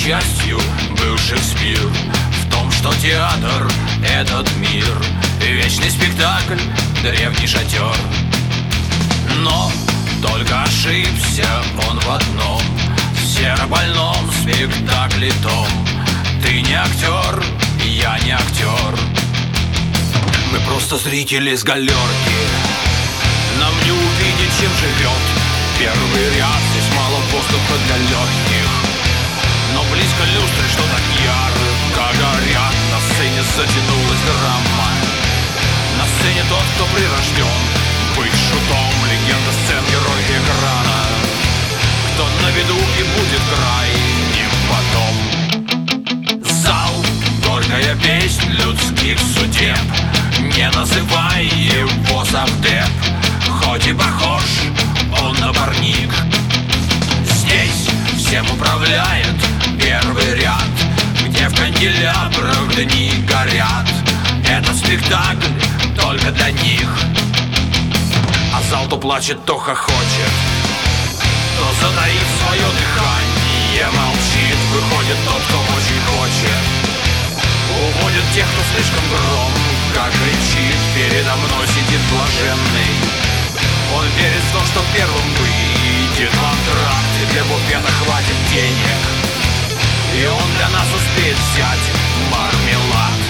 частью был Шекспир в том, что театр — этот мир, вечный спектакль, древний шатер. Но только ошибся он в одном: в серобольном спектакле том. Ты не актер, я не актер. Мы просто зрители с галерки. Нам не увидеть, чем живет первый ряд. Здесь мало воздуха для легких, но близко люстры, что так ярко горят. На сцене затянулась драма. На сцене тот, кто прирожден быть шутом, легенда сцен, герой экрана. Кто на виду и будет крайним потом. Зал, горькая песнь людских судеб. Не называй его совдеп, хоть и похож он на парник. Здесь всем управляет первый ряд, где в канделябрах дни горят. Этот спектакль только для них. А зал то плачет, то хохочет, то, затаив свое дыхание, молчит. Выходит тот, кто очень хочет, уводит тех, кто слишком громко кричит. Передо мной сидит блаженный. Он верит в то, что первым выйдет в антракт, и для буфета хватит денег, и он для нас успеет взять мармелад.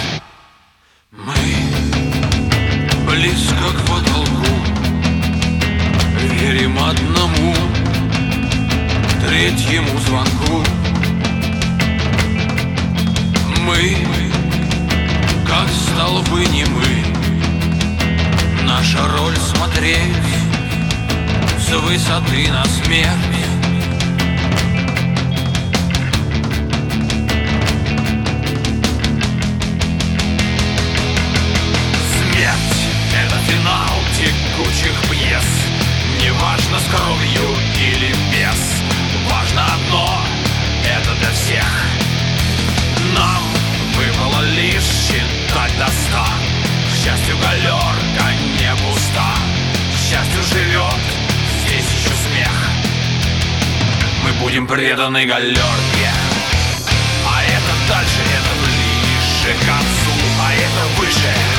Мы близко к потолку, верим одному третьему звонку. Мы, как столбы немы, наша роль смотреть с высоты на смерть. Смерть — это финал текучих пьес. Неважно, с кровью или без, важно одно — это для всех. Нам выпало лишь считать до 100. К счастью, галерка не пуста. К счастью, живет здесь еще смех. Мы будем преданы галерке, а это дальше, это ближе к концу, а это выше.